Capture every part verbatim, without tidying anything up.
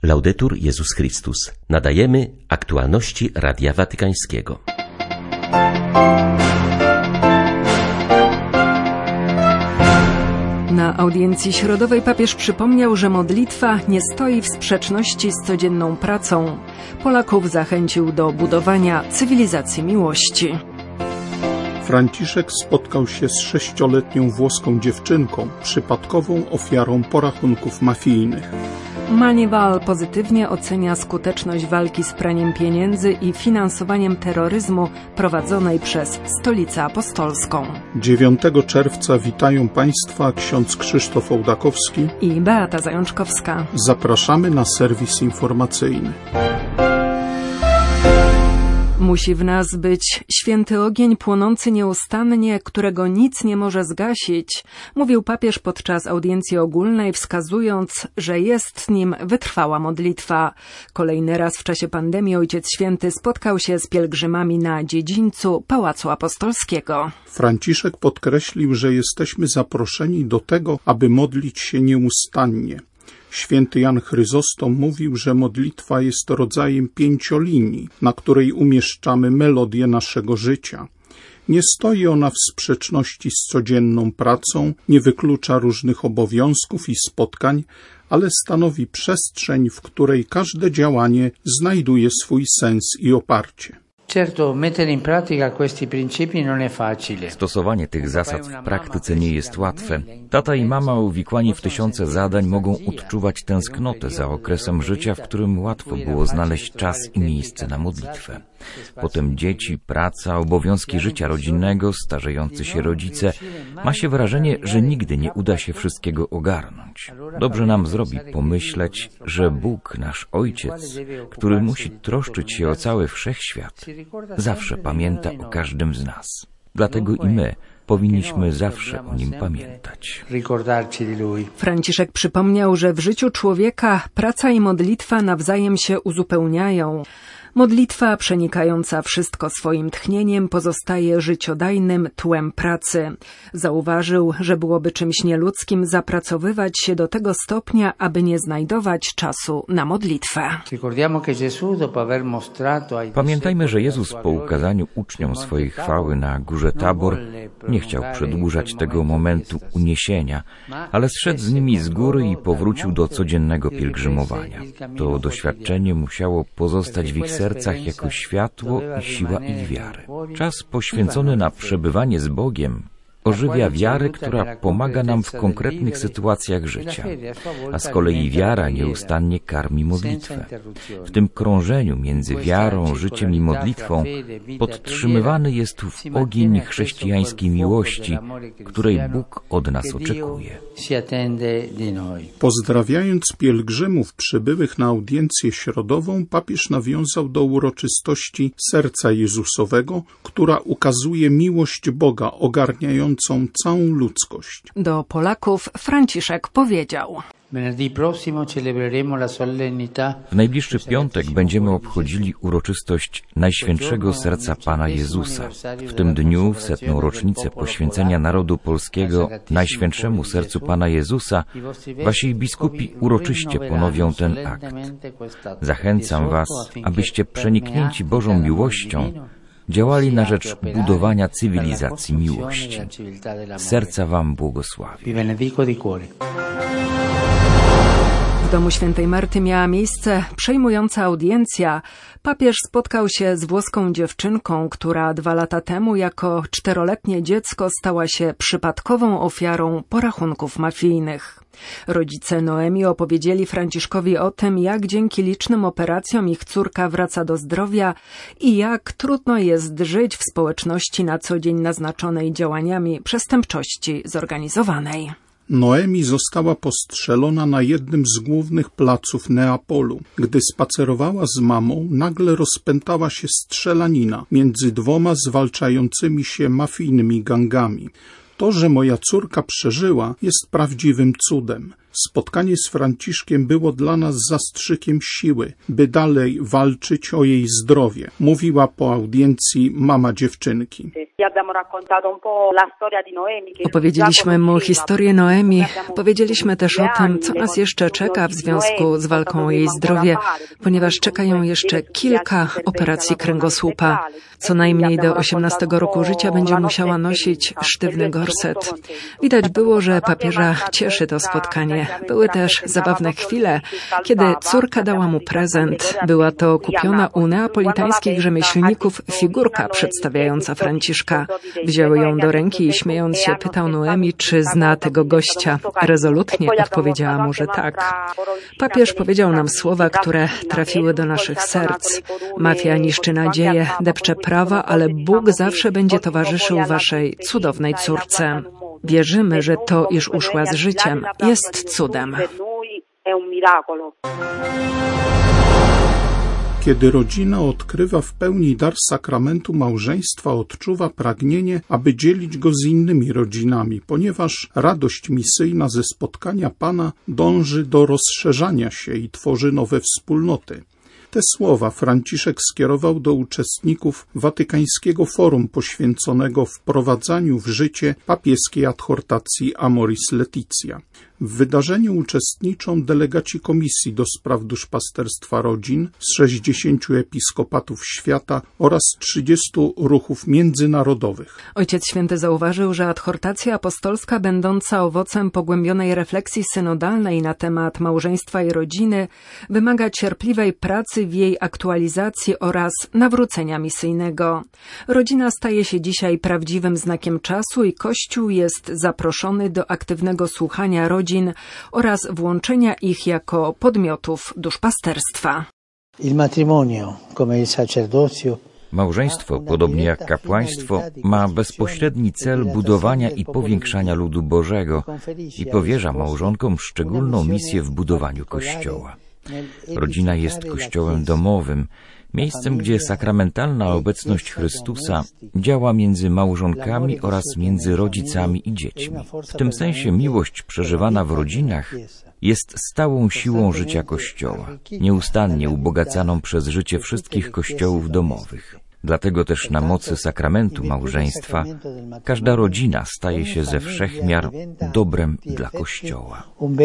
Laudetur Jezus Chrystus. Nadajemy aktualności Radia Watykańskiego. Na audiencji środowej papież przypomniał, że modlitwa nie stoi w sprzeczności z codzienną pracą. Polaków zachęcił do budowania cywilizacji miłości. Franciszek spotkał się z sześcioletnią włoską dziewczynką, przypadkową ofiarą porachunków mafijnych. Manival pozytywnie ocenia skuteczność walki z praniem pieniędzy i finansowaniem terroryzmu prowadzonej przez Stolicę Apostolską. dziewiątego czerwca witają Państwa ksiądz Krzysztof Ołdakowski i Beata Zajączkowska. Zapraszamy na serwis informacyjny. Musi w nas być święty ogień płonący nieustannie, którego nic nie może zgasić, mówił papież podczas audiencji ogólnej, wskazując, że jest nim wytrwała modlitwa. Kolejny raz w czasie pandemii Ojciec Święty spotkał się z pielgrzymami na dziedzińcu Pałacu Apostolskiego. Franciszek podkreślił, że jesteśmy zaproszeni do tego, aby modlić się nieustannie. Święty Jan Chryzostom mówił, że modlitwa jest rodzajem pięciolinii, na której umieszczamy melodię naszego życia. Nie stoi ona w sprzeczności z codzienną pracą, nie wyklucza różnych obowiązków i spotkań, ale stanowi przestrzeń, w której każde działanie znajduje swój sens i oparcie. Stosowanie tych zasad w praktyce nie jest łatwe. Tata i mama uwikłani w tysiące zadań mogą odczuwać tęsknotę za okresem życia, w którym łatwo było znaleźć czas i miejsce na modlitwę. Potem dzieci, praca, obowiązki życia rodzinnego, starzejący się rodzice. Ma się wrażenie, że nigdy nie uda się wszystkiego ogarnąć. Dobrze nam zrobi pomyśleć, że Bóg, nasz Ojciec, który musi troszczyć się o cały wszechświat, zawsze pamięta o każdym z nas. Dlatego i my powinniśmy zawsze o Nim pamiętać. Franciszek przypomniał, że w życiu człowieka praca i modlitwa nawzajem się uzupełniają. Modlitwa, przenikająca wszystko swoim tchnieniem, pozostaje życiodajnym tłem pracy. Zauważył, że byłoby czymś nieludzkim zapracowywać się do tego stopnia, aby nie znajdować czasu na modlitwę. Pamiętajmy, że Jezus po ukazaniu uczniom swojej chwały na górze Tabor nie chciał przedłużać tego momentu uniesienia, ale zszedł z nimi z góry i powrócił do codziennego pielgrzymowania. To doświadczenie musiało pozostać w ich sercach jako światło i siła ich wiary. Czas poświęcony na przebywanie z Bogiem ożywia wiarę, która pomaga nam w konkretnych sytuacjach życia, a z kolei wiara nieustannie karmi modlitwę. W tym krążeniu między wiarą, życiem i modlitwą podtrzymywany jest w ogień chrześcijańskiej miłości, której Bóg od nas oczekuje. Pozdrawiając pielgrzymów przybyłych na audiencję środową, papież nawiązał do uroczystości Serca Jezusowego, która ukazuje miłość Boga ogarniającą całą ludzkość. Do Polaków Franciszek powiedział: W najbliższy piątek będziemy obchodzili uroczystość Najświętszego Serca Pana Jezusa. W tym dniu, w setną rocznicę poświęcenia narodu polskiego Najświętszemu Sercu Pana Jezusa, wasi biskupi uroczyście ponowią ten akt. Zachęcam was, abyście przeniknięci Bożą miłością działali na rzecz budowania cywilizacji miłości. Serca wam błogosławię. W domu świętej Marty miała miejsce przejmująca audiencja. Papież spotkał się z włoską dziewczynką, która dwa lata temu jako czteroletnie dziecko stała się przypadkową ofiarą porachunków mafijnych. Rodzice Noemi opowiedzieli Franciszkowi o tym, jak dzięki licznym operacjom ich córka wraca do zdrowia i jak trudno jest żyć w społeczności na co dzień naznaczonej działaniami przestępczości zorganizowanej. Noemi została postrzelona na jednym z głównych placów Neapolu. Gdy spacerowała z mamą, nagle rozpętała się strzelanina między dwoma zwalczającymi się mafijnymi gangami. To, że moja córka przeżyła, jest prawdziwym cudem. Spotkanie z Franciszkiem było dla nas zastrzykiem siły, by dalej walczyć o jej zdrowie, mówiła po audiencji mama dziewczynki. Opowiedzieliśmy mu historię Noemi, powiedzieliśmy też o tym, co nas jeszcze czeka w związku z walką o jej zdrowie, ponieważ czeka ją jeszcze kilka operacji kręgosłupa. Co najmniej do osiemnastego roku życia będzie musiała nosić sztywny gorset. Widać było, że papieża cieszy to spotkanie. Były też zabawne chwile, kiedy córka dała mu prezent. Była to kupiona u neapolitańskich rzemieślników figurka przedstawiająca Franciszka. Wziął ją do ręki i śmiejąc się pytał Noemi, czy zna tego gościa. Rezolutnie odpowiedziała mu, że tak. Papież powiedział nam słowa, które trafiły do naszych serc. Mafia niszczy nadzieję, depcze prawa, ale Bóg zawsze będzie towarzyszył waszej cudownej córce. Wierzymy, że to, iż uszła z życiem, jest cudem. Kiedy rodzina odkrywa w pełni dar sakramentu małżeństwa, odczuwa pragnienie, aby dzielić go z innymi rodzinami, ponieważ radość misyjna ze spotkania Pana dąży do rozszerzania się i tworzy nowe wspólnoty. Te słowa Franciszek skierował do uczestników Watykańskiego Forum poświęconego wprowadzaniu w życie papieskiej adhortacji Amoris Laetitia. W wydarzeniu uczestniczą delegaci Komisji do Spraw Duszpasterstwa Rodzin z sześćdziesięciu episkopatów świata oraz trzydziestu ruchów międzynarodowych. Ojciec Święty zauważył, że adhortacja apostolska, będąca owocem pogłębionej refleksji synodalnej na temat małżeństwa i rodziny, wymaga cierpliwej pracy w jej aktualizacji oraz nawrócenia misyjnego. Rodzina staje się dzisiaj prawdziwym znakiem czasu i Kościół jest zaproszony do aktywnego słuchania rodzin oraz włączenia ich jako podmiotów duszpasterstwa. Małżeństwo, podobnie jak kapłaństwo, ma bezpośredni cel budowania i powiększania ludu Bożego i powierza małżonkom szczególną misję w budowaniu Kościoła. Rodzina jest Kościołem domowym, miejscem, gdzie sakramentalna obecność Chrystusa działa między małżonkami oraz między rodzicami i dziećmi. W tym sensie miłość przeżywana w rodzinach jest stałą siłą życia Kościoła, nieustannie ubogacaną przez życie wszystkich kościołów domowych. Dlatego też na mocy sakramentu małżeństwa każda rodzina staje się ze wszech miar dobrem dla Kościoła.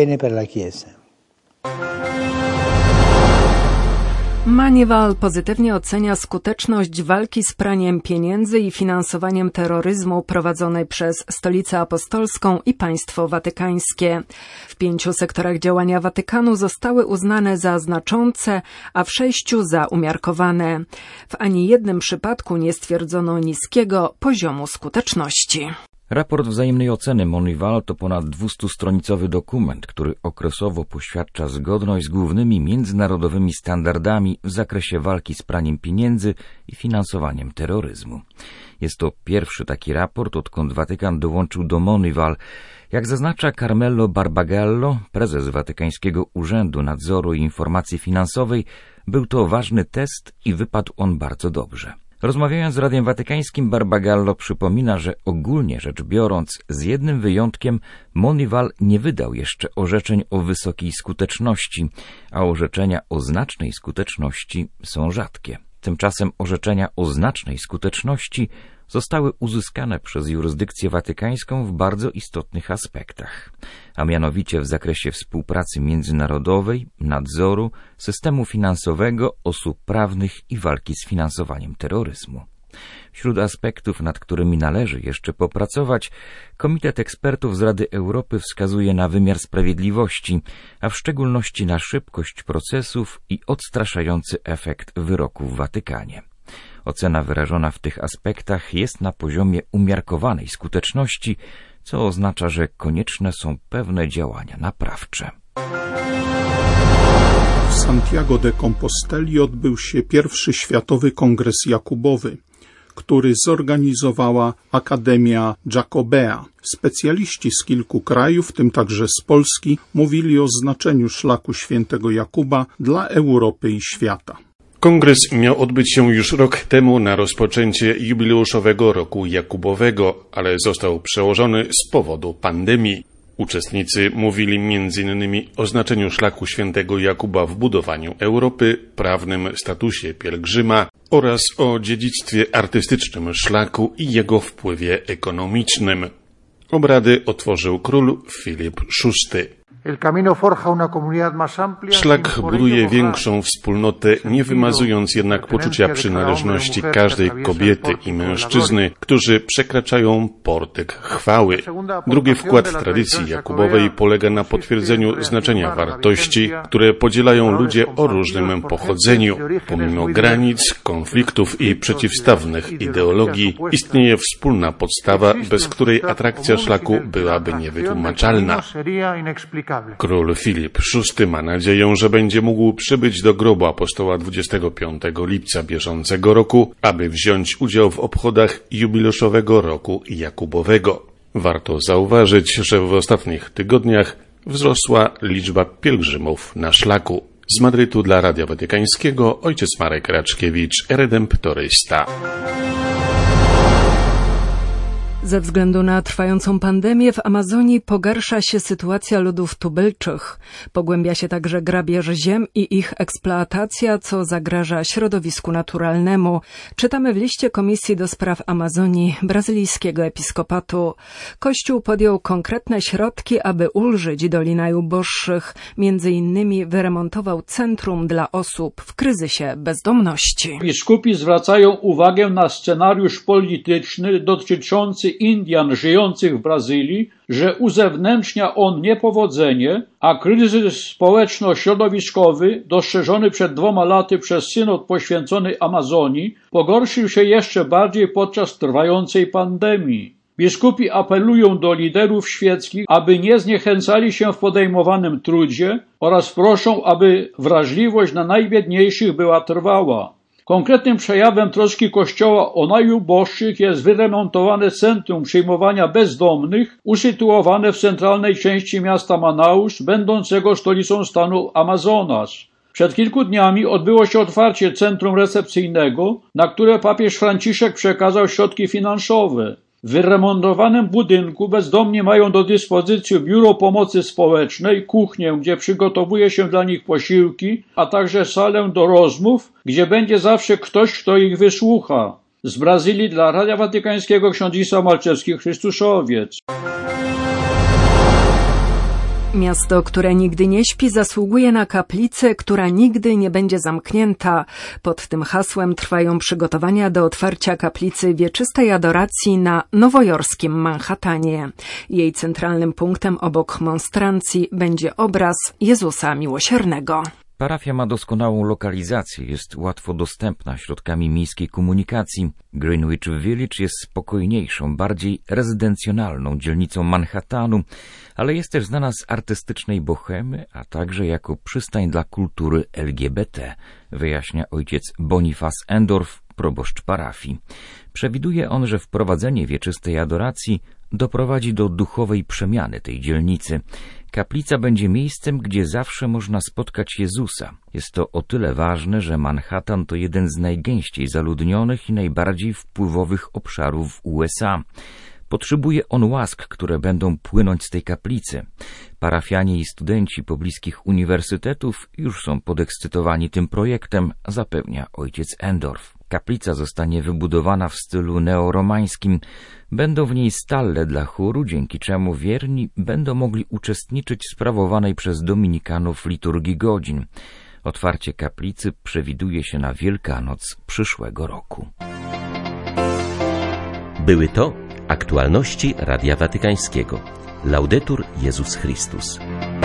Manival pozytywnie ocenia skuteczność walki z praniem pieniędzy i finansowaniem terroryzmu prowadzonej przez Stolicę Apostolską i Państwo Watykańskie. W pięciu sektorach działania Watykanu zostały uznane za znaczące, a w sześciu za umiarkowane. W ani jednym przypadku nie stwierdzono niskiego poziomu skuteczności. Raport wzajemnej oceny Manival to ponad dwustustronicowy dokument, który okresowo poświadcza zgodność z głównymi międzynarodowymi standardami w zakresie walki z praniem pieniędzy i finansowaniem terroryzmu. Jest to pierwszy taki raport, odkąd Watykan dołączył do Manival. Jak zaznacza Carmelo Barbagallo, prezes Watykańskiego Urzędu Nadzoru i Informacji Finansowej, był to ważny test i wypadł on bardzo dobrze. Rozmawiając z Radiem Watykańskim, Barbagallo przypomina, że ogólnie rzecz biorąc, z jednym wyjątkiem, Manival nie wydał jeszcze orzeczeń o wysokiej skuteczności, a orzeczenia o znacznej skuteczności są rzadkie. Tymczasem orzeczenia o znacznej skuteczności zostały uzyskane przez jurysdykcję watykańską w bardzo istotnych aspektach, a mianowicie w zakresie współpracy międzynarodowej, nadzoru, systemu finansowego, osób prawnych i walki z finansowaniem terroryzmu. Wśród aspektów, nad którymi należy jeszcze popracować, Komitet Ekspertów z Rady Europy wskazuje na wymiar sprawiedliwości, a w szczególności na szybkość procesów i odstraszający efekt wyroku w Watykanie. Ocena wyrażona w tych aspektach jest na poziomie umiarkowanej skuteczności, co oznacza, że konieczne są pewne działania naprawcze. W Santiago de Composteli odbył się pierwszy Światowy Kongres Jakubowy, który zorganizowała Akademia Jacobea. Specjaliści z kilku krajów, w tym także z Polski, mówili o znaczeniu szlaku świętego Jakuba dla Europy i świata. Kongres miał odbyć się już rok temu na rozpoczęcie jubileuszowego roku Jakubowego, ale został przełożony z powodu pandemii. Uczestnicy mówili między innymi o znaczeniu szlaku świętego Jakuba w budowaniu Europy, prawnym statusie pielgrzyma oraz o dziedzictwie artystycznym szlaku i jego wpływie ekonomicznym. Obrady otworzył król Filip szósty. Szlak buduje większą wspólnotę, nie wymazując jednak poczucia przynależności każdej kobiety i mężczyzny, którzy przekraczają portyk chwały. Drugi wkład tradycji jakubowej polega na potwierdzeniu znaczenia wartości, które podzielają ludzie o różnym pochodzeniu. Pomimo granic, konfliktów i przeciwstawnych ideologii istnieje wspólna podstawa, bez której atrakcja szlaku byłaby niewytłumaczalna. Król Filip szósty ma nadzieję, że będzie mógł przybyć do grobu apostoła dwudziestego piątego lipca bieżącego roku, aby wziąć udział w obchodach jubileuszowego roku Jakubowego. Warto zauważyć, że w ostatnich tygodniach wzrosła liczba pielgrzymów na szlaku. Z Madrytu dla Radia Watykańskiego ojciec Marek Raczkiewicz, redemptorysta. Ze względu na trwającą pandemię w Amazonii pogarsza się sytuacja ludów tubylczych. Pogłębia się także grabież ziem i ich eksploatacja, co zagraża środowisku naturalnemu. Czytamy w liście Komisji do Spraw Amazonii brazylijskiego episkopatu. Kościół podjął konkretne środki, aby ulżyć Dolinaj Uboższych. Między innymi wyremontował centrum dla osób w kryzysie bezdomności. Biskupi zwracają uwagę na scenariusz polityczny dotyczący Indian żyjących w Brazylii, że uzewnętrznia on niepowodzenie, a kryzys społeczno-środowiskowy, dostrzeżony przed dwoma laty przez synod poświęcony Amazonii, pogorszył się jeszcze bardziej podczas trwającej pandemii. Biskupi apelują do liderów świeckich, aby nie zniechęcali się w podejmowanym trudzie oraz proszą, aby wrażliwość na najbiedniejszych była trwała. Konkretnym przejawem troski Kościoła o najuboższych jest wyremontowane centrum przyjmowania bezdomnych, usytuowane w centralnej części miasta Manaus, będącego stolicą stanu Amazonas. Przed kilku dniami odbyło się otwarcie centrum recepcyjnego, na które papież Franciszek przekazał środki finansowe. W wyremontowanym budynku bezdomni mają do dyspozycji biuro pomocy społecznej, kuchnię, gdzie przygotowuje się dla nich posiłki, a także salę do rozmów, gdzie będzie zawsze ktoś, kto ich wysłucha. Z Brazylii dla Radia Watykańskiego ksiądz Isa Malczewski, Chrystuszowiec. Miasto, które nigdy nie śpi, zasługuje na kaplicę, która nigdy nie będzie zamknięta. Pod tym hasłem trwają przygotowania do otwarcia kaplicy wieczystej adoracji na nowojorskim Manhattanie. Jej centralnym punktem obok monstrancji będzie obraz Jezusa Miłosiernego. Parafia ma doskonałą lokalizację, jest łatwo dostępna środkami miejskiej komunikacji. Greenwich Village jest spokojniejszą, bardziej rezydencjonalną dzielnicą Manhattanu, ale jest też znana z artystycznej bohemy, a także jako przystań dla kultury L G B T, wyjaśnia ojciec Bonifaz Endorf, proboszcz parafii. Przewiduje on, że wprowadzenie wieczystej adoracji doprowadzi do duchowej przemiany tej dzielnicy. Kaplica będzie miejscem, gdzie zawsze można spotkać Jezusa. Jest to o tyle ważne, że Manhattan to jeden z najgęściej zaludnionych i najbardziej wpływowych obszarów w U S A. Potrzebuje on łask, które będą płynąć z tej kaplicy. Parafianie i studenci pobliskich uniwersytetów już są podekscytowani tym projektem, zapewnia ojciec Endorf. Kaplica zostanie wybudowana w stylu neoromańskim. Będą w niej stalle dla chóru, dzięki czemu wierni będą mogli uczestniczyć w sprawowanej przez dominikanów liturgii godzin. Otwarcie kaplicy przewiduje się na Wielkanoc przyszłego roku. Były to aktualności Radia Watykańskiego. Laudetur Jezus Chrystus.